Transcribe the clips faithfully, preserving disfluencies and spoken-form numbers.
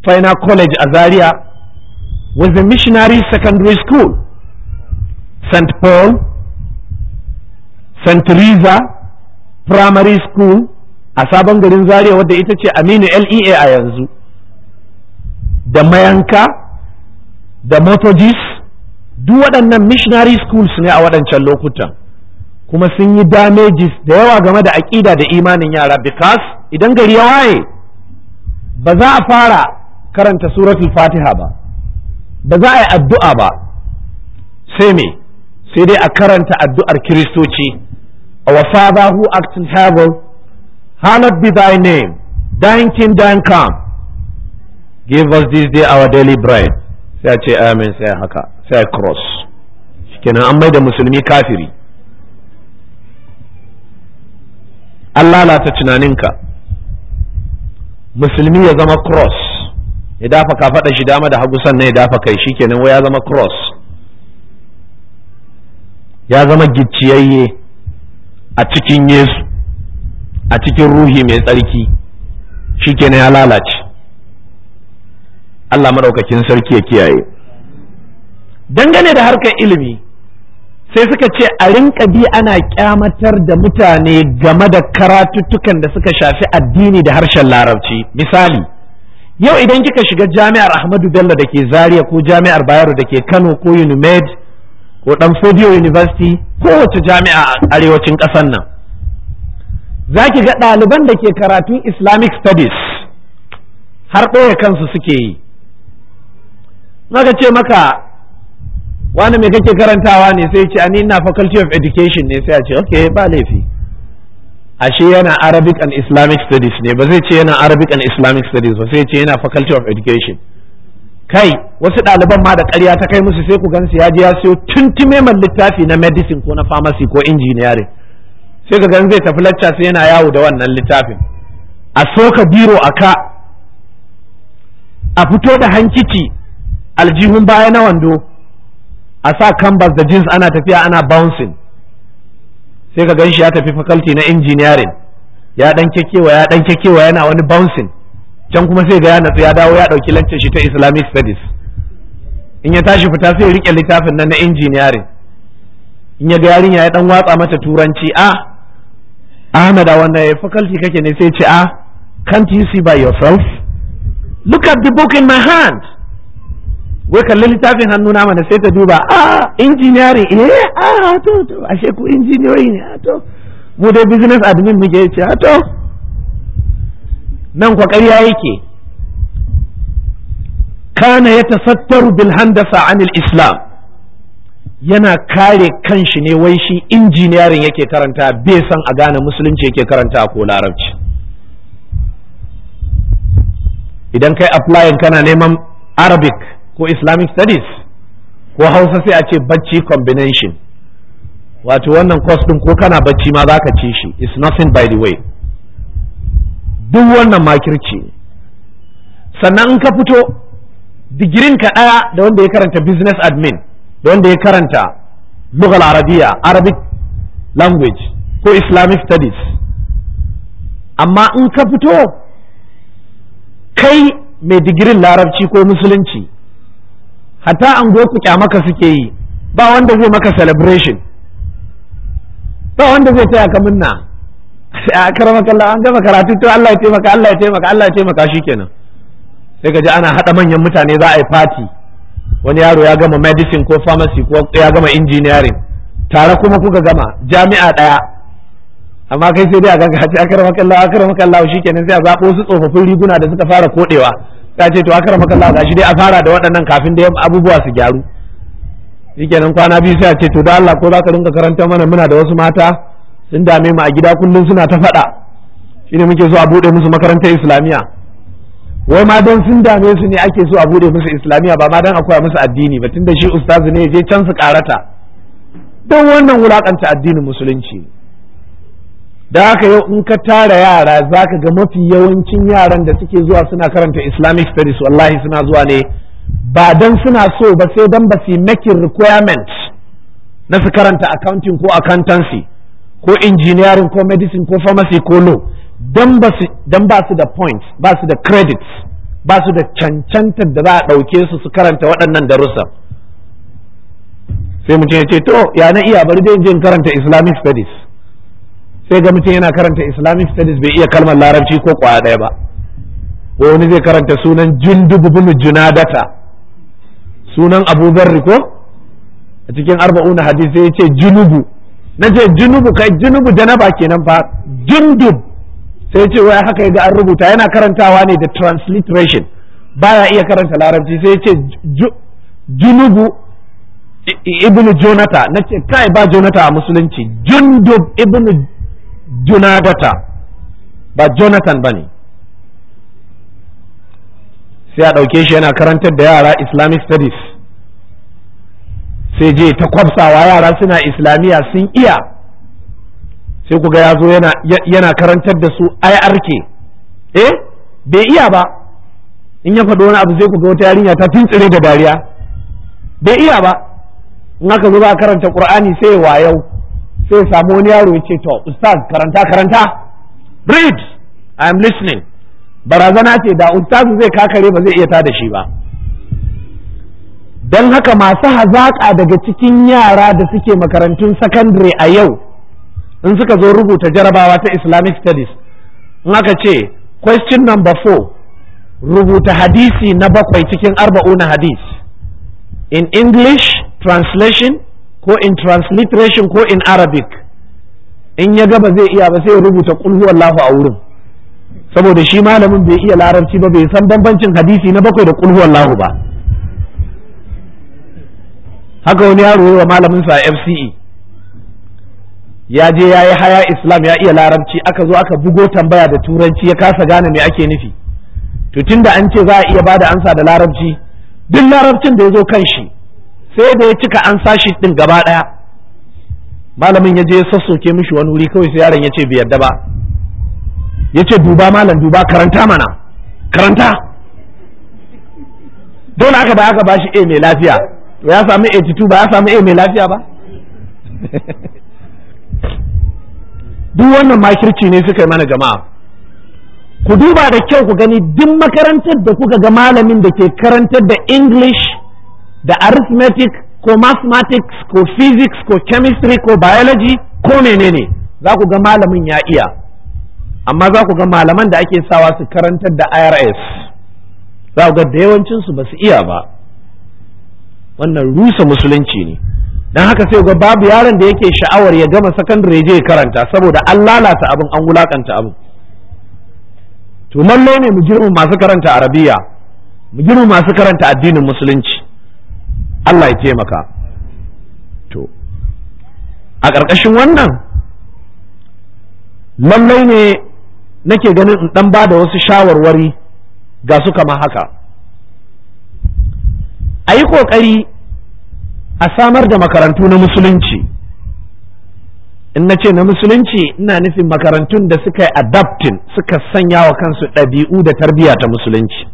Final College a Zaria was a missionary secondary school. Saint Paul, Saint Teresa Primary School a sabon garin Zaria wadda ita ce Aminu L E A a yanzu, da Mayanka, da Methodist, duk waɗannan missionary schools ne a waɗancan lokutan, kuma sun yi damages da yawa game da aƙida da imanin yara, because idan gari ya waye ba za a fara karanta suratul Fatiha ba, ba za a yi addu'a ba, sai me sai dai a karanta addu'ar Kiristoci, our Father who art in heaven, hallowed be thy name, thine kingdom come, give us this day our daily bread. Sai a ce amin, sai haka, sai cross. Kenan an maida musulmi kafiri. an lalata tunaninka. Musulmi ya zama cross, ya dafa kafaɗa shi dama da hagu sannan ya dafa kai, shikenan wai ya zama cross, ya zama gicciyayye a cikin Yesu, a cikin ruhi mai tsarki, shikenan ya lalace. Allah maɗaukakin sarki ya kiyaye. Dangane da harkar ilimi, sai suka ce a rinka bi ana kyamatar da mutane game da karatuttukan da suka shafi addini da harshen larabci. Misali, yau idan kika shiga jami'ar Ahmadu Bello da ke Zaria ko jami'ar Bayero da ke Kano ko Unimed ko Danfodiyo University, kowace jami'a a arewacin ƙasar nan, za ki ga ɗaliban da ke karatun Islamic Studies har ɓoye kansu suke yi. Maka ce maka wani mai kake karantawa ne, sai ce ani ina faculty of education ne, sai a ce okay ba laifi, ashe yana Arabic and Islamic studies ne, ba zai ce yana Arabic and Islamic studies ba, sai ce yana faculty of education. Kai wasu ɗaliban ma da ƙarya ta kai musu, sai ku gansu ya je ya siyo tuntume man littafi na medicine ko na pharmacy ko engineering, sai ka gan zai tafi lacca sai yana yawo da wannan littafin, a soka biro a ka, a fito da hankici aljihun baya na wando, a sa canvas da jeans ana tafiya ana bouncing, sai ka ganshi ya tafi faculty na engineering, ya dan kekewa ya dan kekewa yana wani bouncing, can kuma sai ga ya natsu ya dawo ya dauki lecture shi ta Islamic studies. In ya tashi fita sai ya rike littafin nan na engineering, in ya ga yarinya ya dan watsa mata turanci, a Ahmad a wannan faculty kake ne, sai ce a can't you see by yourself, look at the book in my hand. Wai kalli littafin hannuna mana, sai ta duba, a engineering, eh a to to ashe ku injiniyoyi ne, a to mu dai business admin muke, ce a to nan kwa ƙarya yake. Kana yatasattaru bil handasa anil islam, yana kare kanshi ne, wai shi engineering yake karanta, bai san a gane musulunci yake karanta ko larabci. Idan kai applying kana neman Arabic ko Islamic studies ko Hausa, sai a ce bacci combination, wato wannan course din ko kana bacci ma za ka ci shi, it's nothing by the way. Duk wannan makirci. Sannan in ka fito digirin ka ɗaya da wanda ya karanta business admin, da wanda ya karanta lughal arabiya, Arabic language ko Islamic studies, amma in ka fito kai mai digirin larabci ko musulunci, hatta an ku kyamaka suke yi, ba wanda zai maka celebration, ba wanda zai taya ka munna, a karamaka Allah an gama karatu, to Allah ya taimaka, Allah ya taimaka, Allah ya taimaka, shikenan sai ka ji ana hada manyan mutane za a yi party, wani yaro ya gama medicine ko pharmacy ko ya gama engineering, tare kuma kuka gama jami'a daya, amma kai sai dai a ganka ce akaramaka Allah, akaramaka Allah, shikenan sai a zabo su tsofaffin riguna da suka fara kodewa, ta ce to akaramaka Allah gashi dai a fara da waɗannan kafin da abubuwa su gyaru. Shikenan kwana biyu sai a ce to da Allah ko za ka rinka karanta mana, muna da wasu mata sun dame mu a gida kullum suna ta faɗa, shine muke so a bude musu makarantar islamiyya. Wai ma don sun dame su ne ake so a bude musu islamiyya, ba ma don a koya musu addini ba, tunda shi ustazu ne je can su karata. Don wannan wulakanta addinin musulunci. Da haka yau in ka tara yara za ka ga mafi yawancin yaran da suke zuwa suna karanta Islamic studies, wallahi suna zuwa ne ba don suna so ba, sai don ba su making requirement na su karanta accounting ko accountancy ko engineering ko medicine ko pharmacy ko law, don ba su da points, ba su da credits ba su da cancantar da za a ɗauke su su karanta waɗannan darussan. Sai mutum ya ce to ya na iya bari dai in karanta Islamic studies, sai ga mutum yana karanta Islamic studies bai iya kalmar larabci ko kwaya ɗaya ba. Ko wani zai karanta sunan Jundub bin Junadata, sunan Abu Dharr ko a cikin arba'una hadisi sai ya ce junubu, na ce junubu kai junubu janaba kenan fa, Jundub sai ce wai haka yaga an rubuta, yana karantawa ne da transliteration baya iya karanta larabci, sai ya ce junubu ibnu Jonata, na ce kai ba Jonata a musulunci, Jundub ibnu Junadata ba Jonathan bane. Sai a ɗauke shi yana karantar da yara Islamic studies, sai je ta kwafsawa yara suna islamiyya sun iya, sai ku ga ya zo yana, yana karantar da su I R K, eh bai iya ba, in ya faɗo wani abu sai ku ga wata yarinya ta tuntsire da dariya, bai iya ba. In aka zo ba karanta Qur'ani sai wayau, sai ya samu wani yaro ya ce to ustaz karanta karanta, read I am listening. Barazana ce da ustaz zai kakare ba zai iya tada shi ba. Don haka masu hazaƙa daga cikin yara da suke makarantun sakandare a yau in suka zo rubuta jarabawa ta Islamic studies, in aka ce question number four rubuta hadisi na bakwai cikin arba'una hadis in English translation ko in transliteration ko in Arabic, in ya gaba zai iya ba sai ya rubuta qul huwallahu a wurin, saboda shi malamin bai iya larabci ba, bai san bambancin hadisi na bakwai da qul huwallahu ba. Haka wani yaro yi wa malamin sa F C E, ya je ya yi haya Islam ya iya larabci, aka zo aka bugo tambaya da turanci ya kasa gane me ake nufi. To tunda an ce za a iya bada ansa da larabci, duk larabcin da ya zo kan shi sai da ya cika ansa shi din gaba daya. Malamin ya je ya sassoke mishi wani wuri, kawai sai yaron ya ce bai yarda ba, ya ce duba malam duba karanta mana karanta. Dole aka ba aka bashi A mai lafiya, to ya samu eighty-two ba ya samu A mai lafiya ba. Duk wannan makirci ne suka yi mana jama'a. Ku duba da kyau ku gani duk makarantar da kuka ga malamin da ke karantar da English da arithmetic ko mathematics ko physics ko chemistry ko biology ko menene, za ku ga malamin ya iya, amma za ku ga malaman da ake sawa su karantar da I R S za ku ga da yawancinsu ba su iya ba. Wannan rusa musulunci ne. Don haka sai ga babu yaron da yake sha'awar ya gama sakandare je karanta, saboda an lalata abin, an wulakanta abin. To lallai ne mu girma masu karanta arabiya, mu girma masu karanta addinin musulunci. Allah ya taimaka. To a ƙarƙashin wannan lallai ne nake ganin in ɗan ba da wasu shawarwari ga su kama haka. A yi ƙoƙari a samar da makarantu na musulunci. In na ce na musulunci ina nufin makarantun da suka yi adapting, suka sanya wa kansu ɗabi'u da tarbiyya ta musulunci.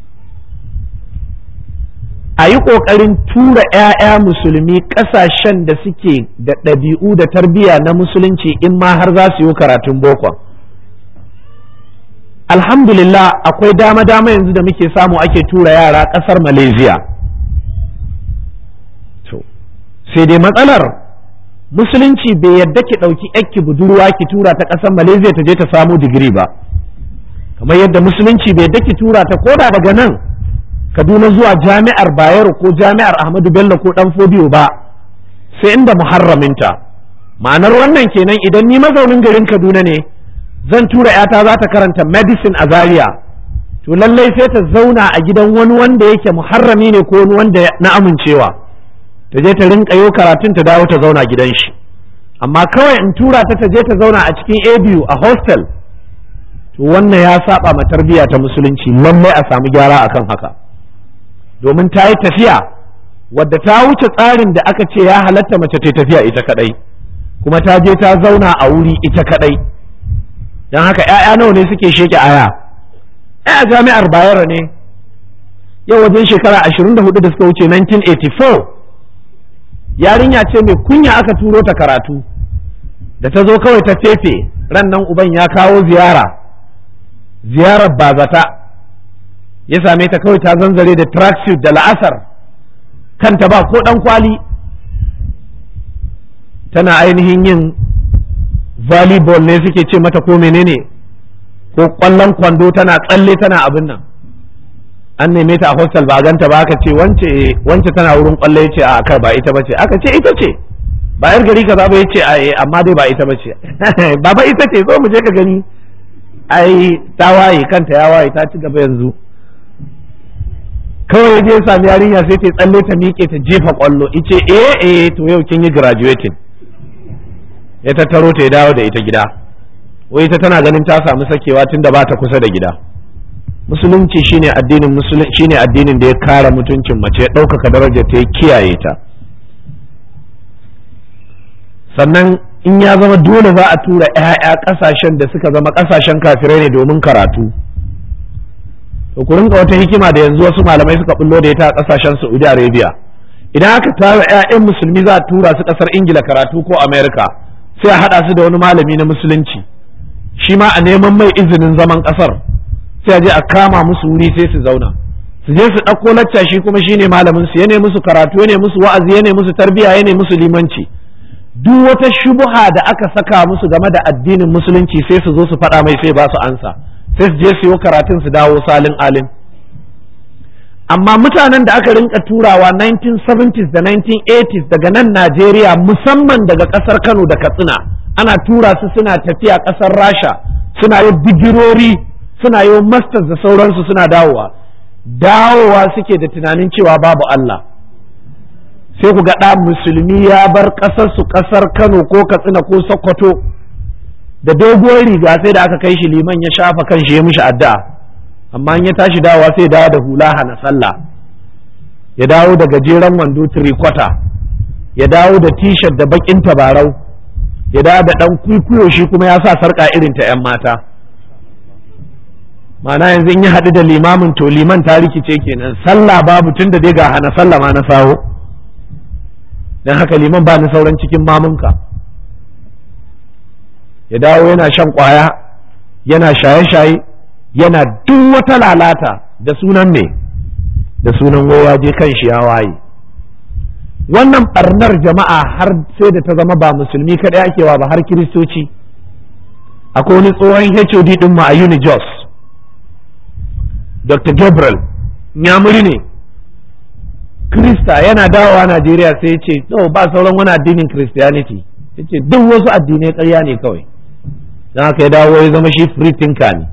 A yi ƙoƙarin tura 'ya'ya musulmi ƙasashen da suke da ɗabi'u da tarbiyya na musulunci in ma har za su yi karatun bokon. Alhamdulillah akwai dama-dama yanzu da muke samu ake tura yara ƙasar Malaysia. Sai dai matsalar musulunci bai yadda ki ɗauki yakki budurwa ki tura ta ƙasar Malaysia ta je ta samu digiri ba, kamar yadda musulunci bai yadda ki tura ta koda daga nan Kaduna zuwa jami'ar Bayero ko jami'ar Ahmadu Bello ko Dan Fodiyo ba, sai inda muharraminta. Ma'anar wannan kenan idan ni mazaunin garin Kaduna ne zan tura yata za ta karanta medicine a Zaria, to lallai sai ta zauna a gidan wani wanda yake muharrami ne ko wani wanda na amincewa, ta je ta rinka yo karatun ta dawo ta zauna gidan shi. Amma kawai in tura ta ta je ta zauna a cikin A B U a hostel, to wannan ya saba ma tarbiyya ta musulunci, lallai a samu gyara akan haka. Domin ta yi tafiya wadda ta wuce tsarin da aka ce ya halatta mace ta tafiya ita kadai, kuma ta je ta zauna a wuri ita kadai. Don haka ‘ya'ya nawa ne suke sheke aya? ‘ya'ya jami'ar Bayero ne yau wajen shekara ashirin da hudu da suka wuce nineteen eighty-four, yarinya ce mai kunya aka turo ta karatu, da ta zo kawai ta fefe ran nan uban ya kawo ziyara, ziyarar bazata, ya same ta kawai ta zanzare da tracksuit da la'asar, kanta ba ko ɗan kwali, tana ainihin yin volleyball ne suke ce mata ko menene, ko ƙwallon kwando tana tsalle tana abin nan. An neme ta a hostel ba a ganta ba, aka ce wance wance tana wurin ƙwallo, ya ce a kai ba ita bace, aka ce ita ce, ba yar gari kaza ba, ya ce a amma dai ba ita bace baba ita ce, zo mu je ka gani, ai ta waye, kanta ya waye, ta ci gaba yanzu. Kawai je sami yarinya sai ta tsalle ta miƙe ta jefa ƙwallo, ice eh eh to yau kin yi graduating. Ya tattaro ta ya dawo da ita gida, wai ita tana ganin ta samu sakewa tunda ba ta kusa da gida. Musulunci shine addinin musulunci shine addinin da ya kare mutuncin mace, ya ɗaukaka darajar ta, ya kiyaye ta. Sannan in ya zama dole za a tura ‘ya'ya ƙasashen da suka zama ƙasashen kafirai ne domin karatu, to ku rinka wata hikima da yanzu wasu malamai suka bullo da ita a ƙasashen Saudi Arabia. Idan aka tara ‘ya'yan musulmi za a tura su ƙasar Ingila karatu ko Amerika, sai a haɗa su da wani malami na musulunci, shi ma a neman mai izinin zaman ƙasar, sai a je a kama musu wuri sai su zauna, su je su ɗauko lacca, shi kuma shine malamin su, ya ne musu karatu, ya ne musu wa'azi, ya ne musu tarbiyya, ya ne musu limanci. Duk wata shubuha da aka saka musu game da addinin musulunci sai su zo su faɗa mai, sai ba su ansa, sai su je su yi karatun su dawo salin alin. Amma mutanen da aka rinka turawa nineteen seventies da nineteen eighties daga nan Najeriya, musamman daga ƙasar Kano da Katsina, ana tura su suna tafiya ƙasar Rasha, suna yi digirori, suna yi masters da sauransu, suna dawowa dawowa suke da tunanin cewa babu Allah. Sai ku ga ɗan musulmi ya bar ƙasar su, ƙasar Kano ko Katsina ko Sokoto, da doguwar riga, sai da aka kai shi liman ya shafa kan shi ya mishi addu'a, amma in ya tashi dawowa sai dawo da hula hana sallah, ya dawo da gajeren wando three quarter, ya dawo da t-shirt da bakin tabarau, ya dawo da ɗan kwikwiyo, shi kuma ya sa sarƙa irin ta 'yan mata. Ma'ana yanzu in ya haɗu da limamin, to liman ta rikice kenan, sallah babu, tun da dai ga hana sallah ma na sawo, don haka liman ba ni sauran cikin mamunka. Ya dawo yana shan ƙwaya, yana shaye-shaye, yana duk wata lalata da sunan me, da sunan waya je kan shi ya waye. Wannan ɓarnar jama'a har sai da ta zama ba musulmi kaɗai ake wa ba, har kiristoci. Akwai wani tsohon H O D ɗin ma a Unijos, Doctor Gabriel Nyamuri ne, Krista, yana dawowa Najeriya sai ya ce no, ba sauran wani addinin Christianity, ya ce duk wasu addinai ƙarya ne kawai, don haka ya dawo ya zama shi free thinker ne.